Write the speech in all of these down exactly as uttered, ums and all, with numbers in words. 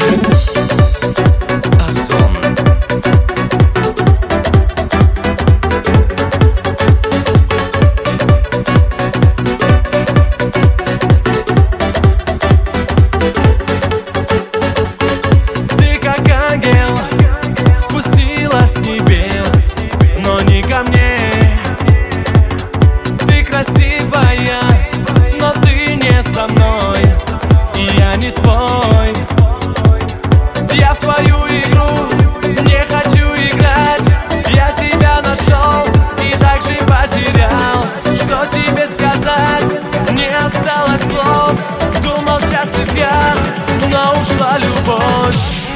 Я в твою игру не хочу играть. Я тебя нашел и так же потерял. Что тебе сказать? Не осталось слов. Думал, счастлив я, но ушла любовь.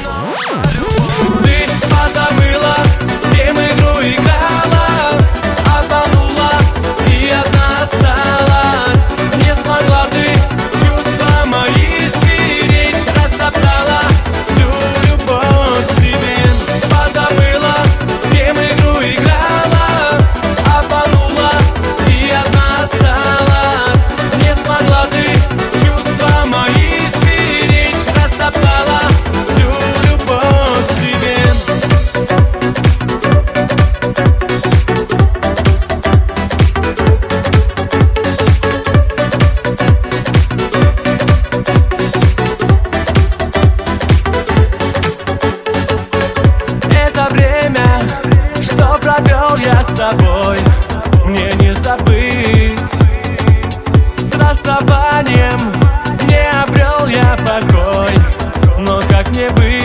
Ты позабыла, с кем игру играла, обманула и одна осталась. Не смогла ты чувства мои сберечь, растоптала всю любовь к тебе. Позабыла, с кем игру играла, обманула и одна осталась. Не смогла ты чувства мои сберечь, растоптала всю любовь к тебе. Это время, что провел я с тобой, мне не забыть. С расставанием не обрел я покой, но как мне быть?